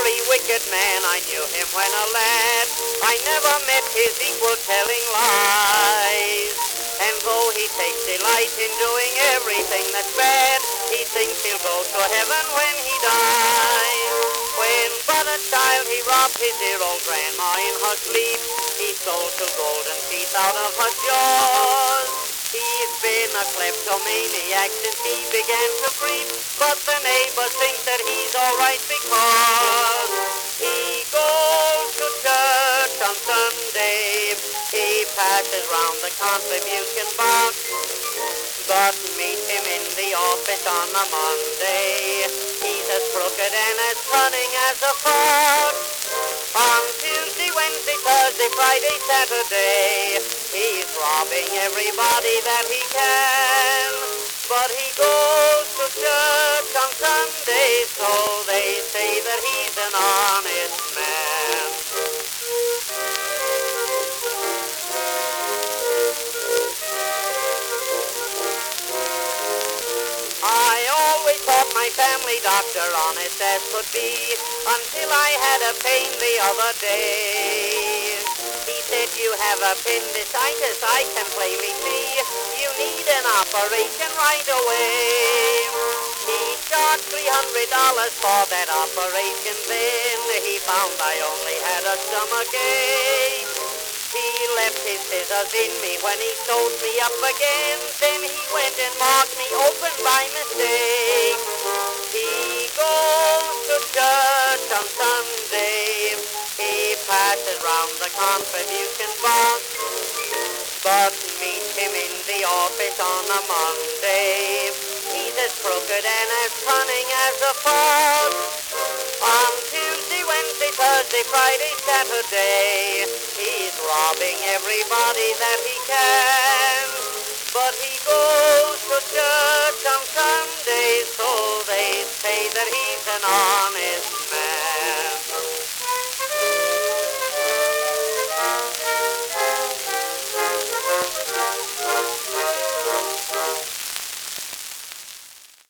very wicked man. I knew him when a lad. I never met his equal telling lies. And though he takes delight in doing everything that's bad, he thinks he'll go to heaven when he dies. When but a child he robbed his dear old grandma in her sleep. He stole two golden teeth out of her jaws. He's been a kleptomaniac since he began to creep, but the neighbors think that he's alright because he goes to church on Sunday. He passes round the contribution box, but meet him in the office on a Monday. He's as crooked and as cunning as a fox. On Tuesday, Wednesday, Thursday, Friday, Saturday, he's robbing everybody that he can. But he goes to church on Sunday, so they say that he's an honest man. I always thought my family doctor honest as could be, until I had a pain the other day. He said, you have appendicitis, I can plainly see. You need an operation right away. He charged $300 for that operation then. He found I only had a stomachache. He left his scissors in me when he sewed me up again. Then he went and marked me open by mistake. He goes to church on Sunday. He passes round the contribution box, but meet him in the office on a Monday. He's as crooked and as cunning as a fox. On Tuesday, Wednesday, Thursday, Friday, Saturday, he's robbing everybody that he can. But he goes to church on Sunday, so they say that he's an honest